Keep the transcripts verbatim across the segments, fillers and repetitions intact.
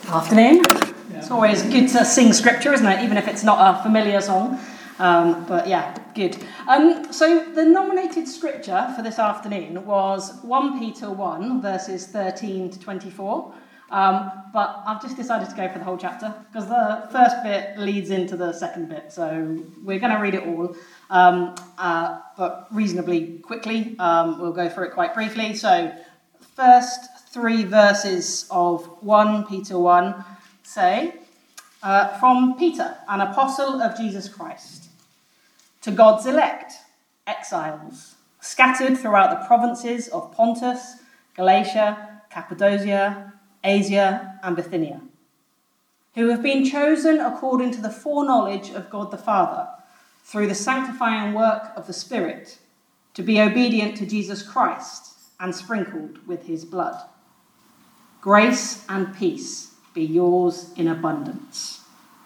Afternoon. It's always good to sing scripture, isn't it? Even if it's not a familiar song. Um, but yeah, good. Um, so the nominated scripture for this afternoon was First Peter one, verses thirteen to twenty-four. Um, but I've just decided to go for the whole chapter because the first bit leads into the second bit. So we're going to read it all, um, uh, but reasonably quickly. Um, we'll go through it quite briefly. So first three verses of First Peter one say, uh, from Peter, an apostle of Jesus Christ, to God's elect, exiles, scattered throughout the provinces of Pontus, Galatia, Cappadocia, Asia, and Bithynia, who have been chosen according to the foreknowledge of God the Father, through the sanctifying work of the Spirit, to be obedient to Jesus Christ and sprinkled with his blood. Grace and peace be yours in abundance.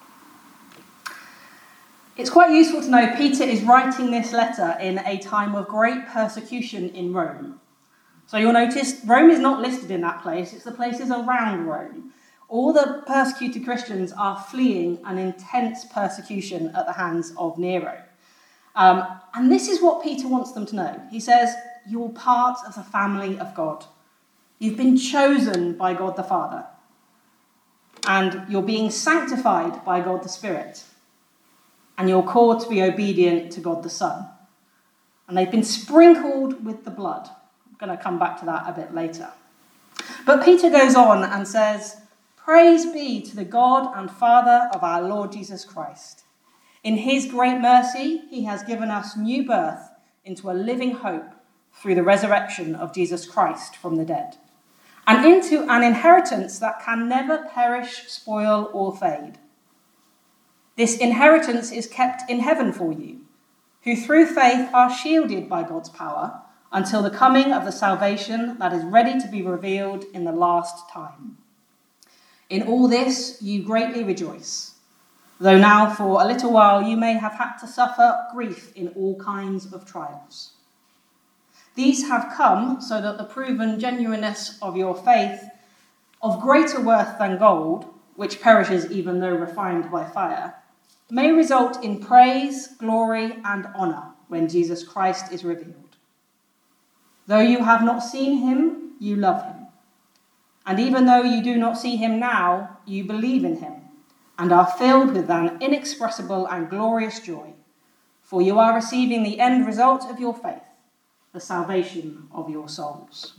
It's quite useful to know Peter is writing this letter in a time of great persecution in Rome. So you'll notice Rome is not listed in that place, it's the places around Rome. All the persecuted Christians are fleeing an intense persecution at the hands of Nero. Um, and this is what Peter wants them to know. He says, you're part of the family of God. You've been chosen by God the Father. And you're being sanctified by God the Spirit. And you're called to be obedient to God the Son. And they've been sprinkled with the blood. I'm going to come back to that a bit later. But Peter goes on and says, praise be to the God and Father of our Lord Jesus Christ. In his great mercy, he has given us new birth into a living hope through the resurrection of Jesus Christ from the dead, and into an inheritance that can never perish, spoil, or fade. This inheritance is kept in heaven for you, who through faith are shielded by God's power until the coming of the salvation that is ready to be revealed in the last time. In all this you greatly rejoice, though now for a little while you may have had to suffer grief in all kinds of trials. These have come so that the proven genuineness of your faith, of greater worth than gold, which perishes even though refined by fire, may result in praise, glory, and honour when Jesus Christ is revealed. Though you have not seen him, you love him. And even though you do not see him now, you believe in him and are filled with an inexpressible and glorious joy, for you are receiving the end result of your faith, the salvation of your souls.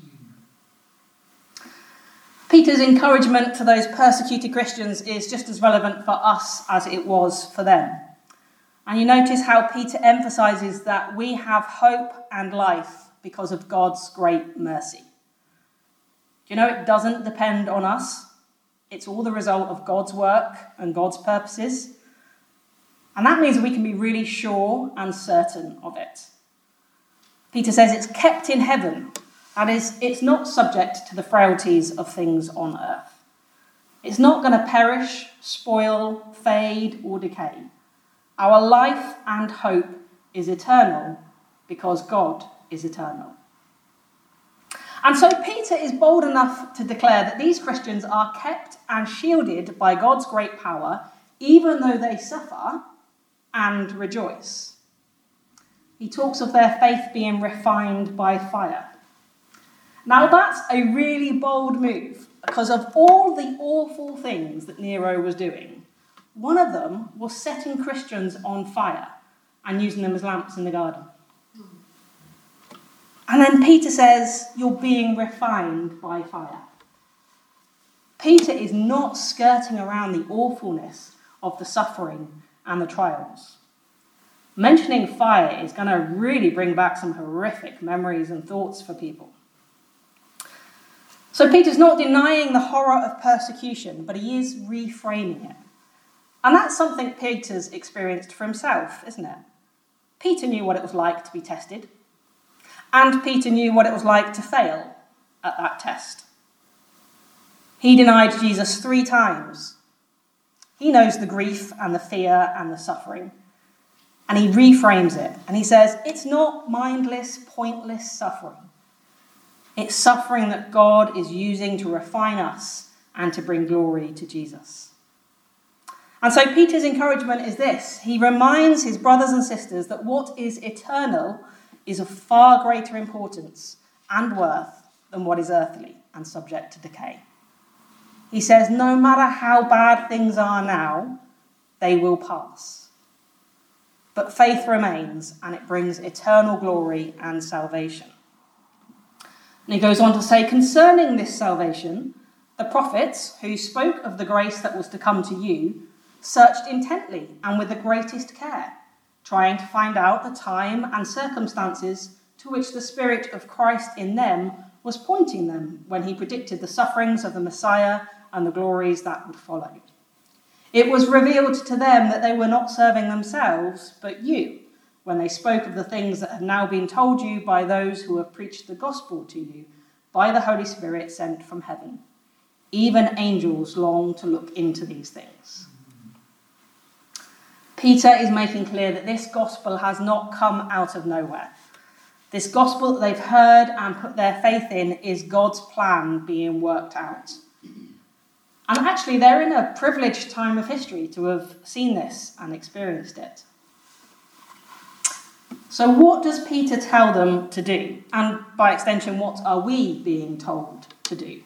Peter's encouragement to those persecuted Christians is just as relevant for us as it was for them. And you notice how Peter emphasises that we have hope and life because of God's great mercy. You know, it doesn't depend on us. It's all the result of God's work and God's purposes. And that means that we can be really sure and certain of it. Peter says it's kept in heaven. That is, it's not subject to the frailties of things on earth. It's not going to perish, spoil, fade, or decay. Our life and hope is eternal because God is eternal. And so Peter is bold enough to declare that these Christians are kept and shielded by God's great power, even though they suffer and rejoice. He talks of their faith being refined by fire. Now that's a really bold move, because of all the awful things that Nero was doing, one of them was setting Christians on fire and using them as lamps in the garden. And then Peter says, you're being refined by fire. Peter is not skirting around the awfulness of the suffering and the trials. Mentioning fire is going to really bring back some horrific memories and thoughts for people. So Peter's not denying the horror of persecution, but he is reframing it. And that's something Peter's experienced for himself, isn't it? Peter knew what it was like to be tested. And Peter knew what it was like to fail at that test. He denied Jesus three times. He knows the grief and the fear and the suffering. And he reframes it. And he says, it's not mindless, pointless suffering. It's suffering that God is using to refine us and to bring glory to Jesus. And so Peter's encouragement is this. He reminds his brothers and sisters that what is eternal is of far greater importance and worth than what is earthly and subject to decay. He says, no matter how bad things are now, they will pass. But faith remains, and it brings eternal glory and salvation. And he goes on to say, concerning this salvation, the prophets who spoke of the grace that was to come to you searched intently and with the greatest care, trying to find out the time and circumstances to which the Spirit of Christ in them was pointing them when he predicted the sufferings of the Messiah and the glories that would follow. It was revealed to them that they were not serving themselves, but you, when they spoke of the things that have now been told you by those who have preached the gospel to you by the Holy Spirit sent from heaven. Even angels long to look into these things. Peter is making clear that this gospel has not come out of nowhere. This gospel that they've heard and put their faith in is God's plan being worked out. And actually, they're in a privileged time of history to have seen this and experienced it. So what does Peter tell them to do? And by extension, what are we being told to do?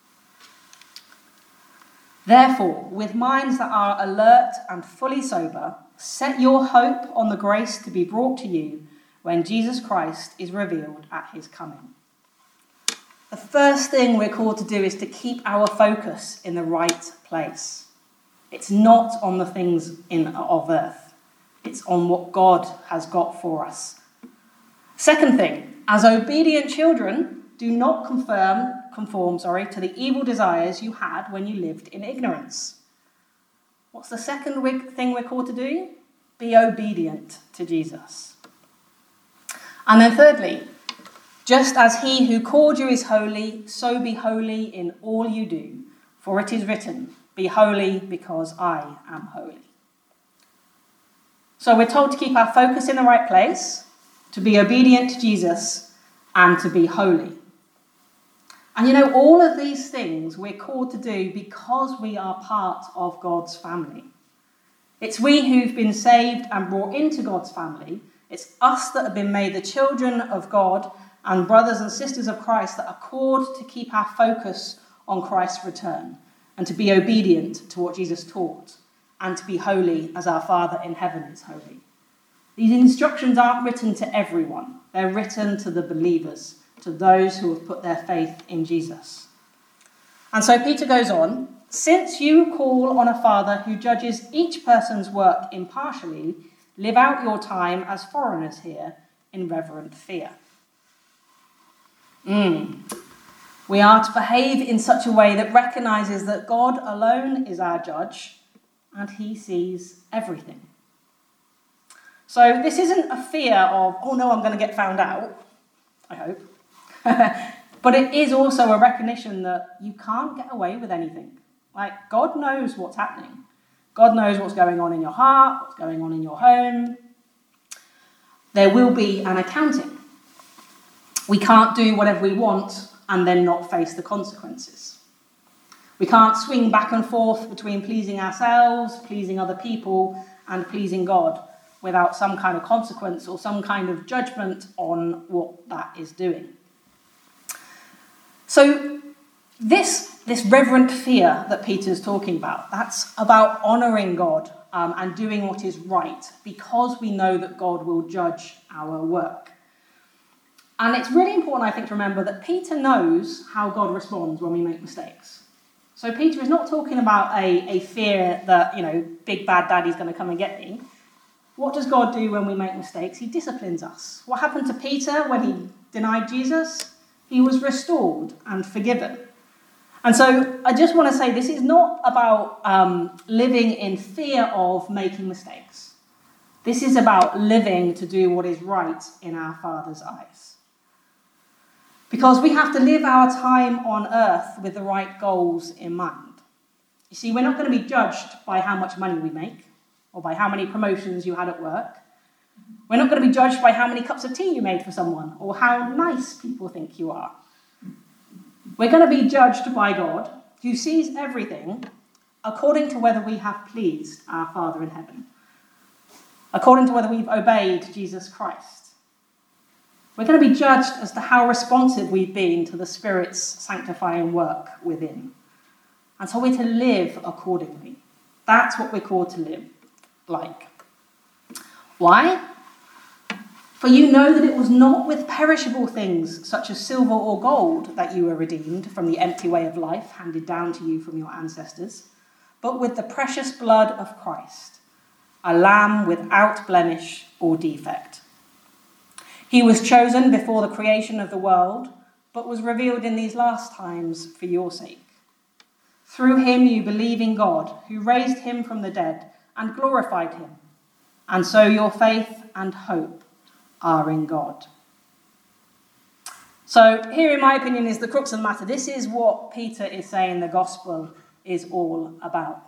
Therefore, with minds that are alert and fully sober, set your hope on the grace to be brought to you when Jesus Christ is revealed at his coming. The first thing we're called to do is to keep our focus in the right place. It's not on the things in, of earth. It's on what God has got for us. Second thing, as obedient children, do not conform, conform sorry, to the evil desires you had when you lived in ignorance. What's the second thing we're called to do? Be obedient to Jesus. And then thirdly, just as he who called you is holy, so be holy in all you do. For it is written, be holy because I am holy. So we're told to keep our focus in the right place, to be obedient to Jesus, and to be holy. And you know, all of these things we're called to do because we are part of God's family. It's we who've been saved and brought into God's family. It's us that have been made the children of God and brothers and sisters of Christ that are called to keep our focus on Christ's return and to be obedient to what Jesus taught and to be holy as our Father in heaven is holy. These instructions aren't written to everyone. They're written to the believers, to those who have put their faith in Jesus. And so Peter goes on, since you call on a Father who judges each person's work impartially, live out your time as foreigners here in reverent fear. Mm. We are to behave in such a way that recognises that God alone is our judge and he sees everything. So this isn't a fear of, oh no, I'm going to get found out, I hope. But it is also a recognition that you can't get away with anything. Like, God knows what's happening. God knows what's going on in your heart, what's going on in your home. There will be an accounting. We can't do whatever we want and then not face the consequences. We can't swing back and forth between pleasing ourselves, pleasing other people, and pleasing God without some kind of consequence or some kind of judgment on what that is doing. So this, this reverent fear that Peter's talking about, that's about honouring God um, and doing what is right because we know that God will judge our work. And it's really important, I think, to remember that Peter knows how God responds when we make mistakes. So Peter is not talking about a, a fear that, you know, big bad daddy's going to come and get me. What does God do when we make mistakes? He disciplines us. What happened to Peter when he denied Jesus? He was restored and forgiven. And so I just want to say this is not about um, living in fear of making mistakes. This is about living to do what is right in our Father's eyes. Because we have to live our time on earth with the right goals in mind. You see, we're not going to be judged by how much money we make or by how many promotions you had at work. We're not going to be judged by how many cups of tea you made for someone or how nice people think you are. We're going to be judged by God, who sees everything according to whether we have pleased our Father in heaven, according to whether we've obeyed Jesus Christ. We're going to be judged as to how responsive we've been to the Spirit's sanctifying work within. And so we're to live accordingly. That's what we're called to live like. Why? For you know that it was not with perishable things such as silver or gold that you were redeemed from the empty way of life handed down to you from your ancestors, but with the precious blood of Christ, a lamb without blemish or defect. He was chosen before the creation of the world, but was revealed in these last times for your sake. Through him you believe in God, who raised him from the dead and glorified him, and so your faith and hope are in God. So here, in my opinion, is the crux of the matter. This is what Peter is saying the gospel is all about.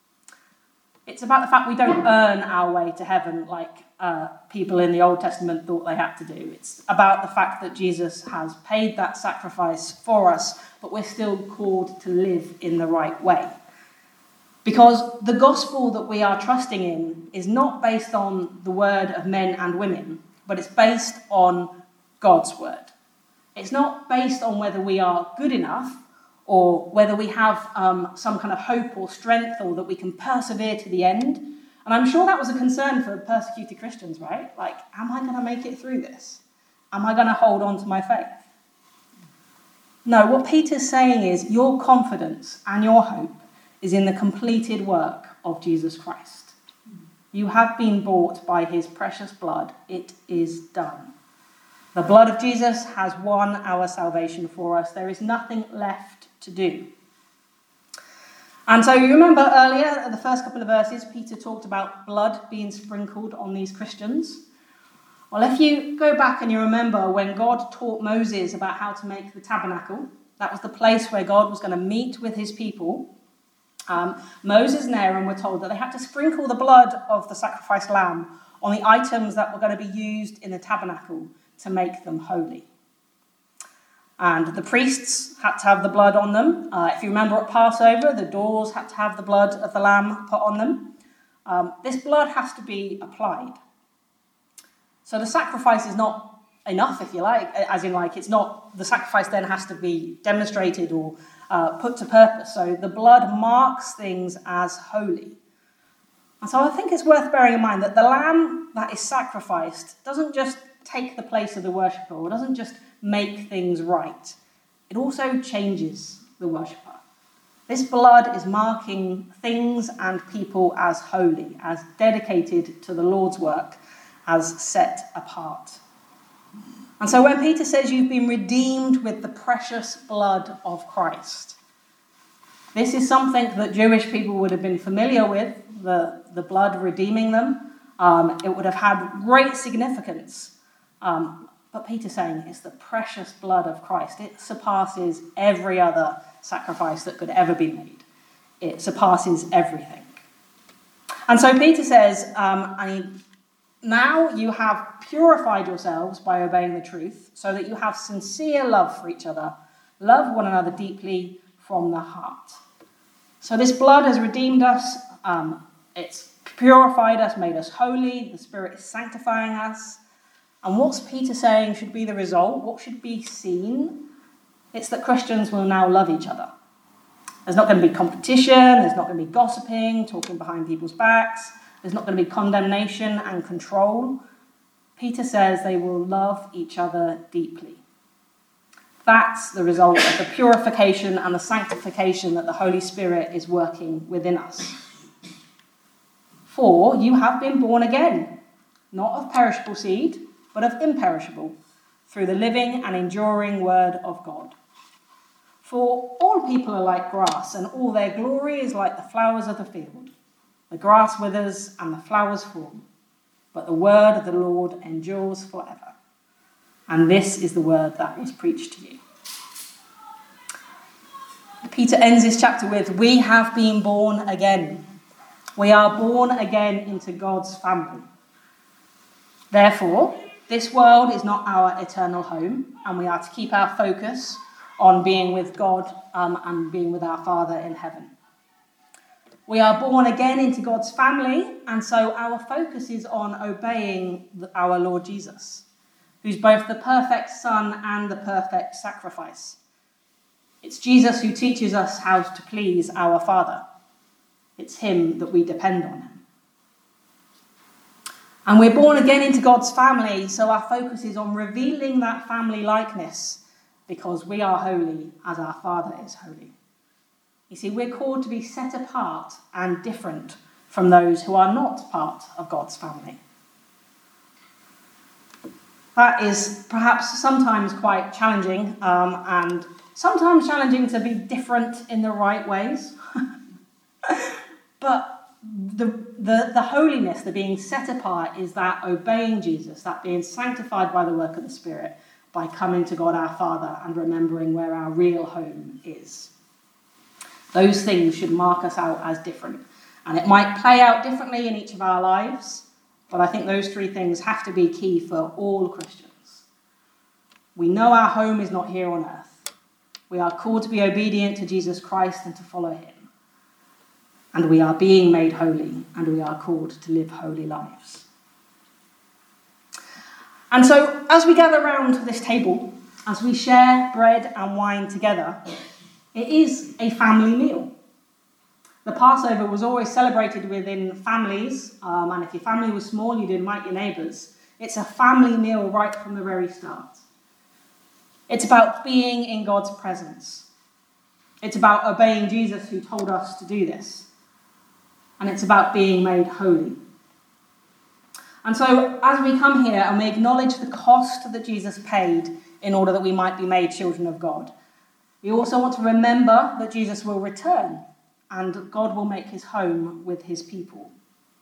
It's about the fact we don't earn our way to heaven like uh, people in the Old Testament thought they had to do. It's about the fact that Jesus has paid that sacrifice for us, but we're still called to live in the right way. Because the gospel that we are trusting in is not based on the word of men and women, but it's based on God's word. It's not based on whether we are good enough or whether we have um, some kind of hope or strength or that we can persevere to the end. And I'm sure that was a concern for persecuted Christians, right? Like, am I going to make it through this? Am I going to hold on to my faith? No, what Peter's saying is your confidence and your hope is in the completed work of Jesus Christ. You have been bought by his precious blood. It is done. The blood of Jesus has won our salvation for us. There is nothing left to do. And so you remember earlier, the first couple of verses, Peter talked about blood being sprinkled on these Christians. Well, if you go back and you remember when God taught Moses about how to make the tabernacle, that was the place where God was going to meet with his people. Um, Moses and Aaron were told that they had to sprinkle the blood of the sacrificed lamb on the items that were going to be used in the tabernacle to make them holy. And the priests had to have the blood on them. Uh, if you remember at Passover, the doors had to have the blood of the lamb put on them. Um, this blood has to be applied. So the sacrifice is not enough, if you like, as in like it's not, the sacrifice then has to be demonstrated or uh, put to purpose. So the blood marks things as holy. And so I think it's worth bearing in mind that the lamb that is sacrificed doesn't just take the place of the worshipper or doesn't just make things right. It also changes the worshipper. This blood is marking things and people as holy, as dedicated to the Lord's work, as set apart. And so when Peter says you've been redeemed with the precious blood of Christ, this is something that Jewish people would have been familiar with, the, the blood redeeming them. Um, it would have had great significance. Um, but Peter's saying it's the precious blood of Christ. It surpasses every other sacrifice that could ever be made. It surpasses everything. And so Peter says, um, I mean, now you have purified yourselves by obeying the truth, so that you have sincere love for each other. Love one another deeply from the heart. So this blood has redeemed us. Um, it's purified us, made us holy. The Spirit is sanctifying us. And what's Peter saying should be the result? What should be seen? It's that Christians will now love each other. There's not going to be competition. There's not going to be gossiping, talking behind people's backs. There's not going to be condemnation and control. Peter says they will love each other deeply. That's the result of the purification and the sanctification that the Holy Spirit is working within us. For you have been born again, not of perishable seed, but of imperishable, through the living and enduring word of God. For all people are like grass, and all their glory is like the flowers of the field. The grass withers and the flowers fall, but the word of the Lord endures forever. And this is the word that was preached to you. Peter ends this chapter with, we have been born again. We are born again into God's family. Therefore, this world is not our eternal home, and we are to keep our focus on being with God um, and being with our Father in heaven. We are born again into God's family, and so our focus is on obeying our Lord Jesus, who's both the perfect Son and the perfect sacrifice. It's Jesus who teaches us how to please our Father. It's him that we depend on him. And we're born again into God's family, so our focus is on revealing that family likeness, because we are holy as our Father is holy. You see, we're called to be set apart and different from those who are not part of God's family. That is perhaps sometimes quite challenging, um, and sometimes challenging to be different in the right ways. But the, the, the holiness, the being set apart, is that obeying Jesus, that being sanctified by the work of the Spirit, by coming to God our Father and remembering where our real home is. Those things should mark us out as different. And it might play out differently in each of our lives, but I think those three things have to be key for all Christians. We know our home is not here on earth. We are called to be obedient to Jesus Christ and to follow him. And we are being made holy, and we are called to live holy lives. And so, as we gather around this table, as we share bread and wine together, it is a family meal. The Passover was always celebrated within families, um, and if your family was small, you'd invite your neighbours. It's a family meal right from the very start. It's about being in God's presence. It's about obeying Jesus, who told us to do this. And it's about being made holy. And so, as we come here and we acknowledge the cost that Jesus paid in order that we might be made children of God, we also want to remember that Jesus will return and God will make his home with his people.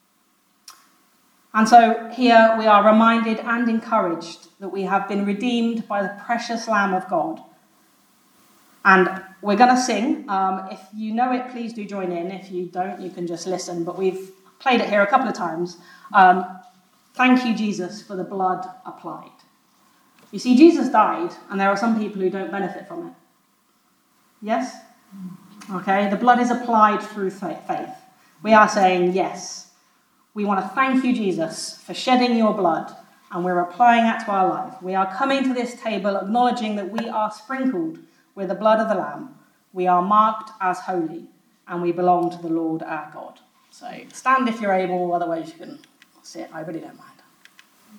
And so here we are reminded and encouraged that we have been redeemed by the precious Lamb of God. And we're going to sing. Um, if you know it, please do join in. If you don't, you can just listen. But we've played it here a couple of times. Um, Thank you, Jesus, for the blood applied. You see, Jesus died, and there are some people who don't benefit from it. Yes? Okay, the blood is applied through faith. We are saying yes. We want to thank you, Jesus, for shedding your blood, and we're applying that to our life. We are coming to this table acknowledging that we are sprinkled with the blood of the Lamb. We are marked as holy, and we belong to the Lord our God. So stand if you're able, otherwise you can sit. I really don't mind.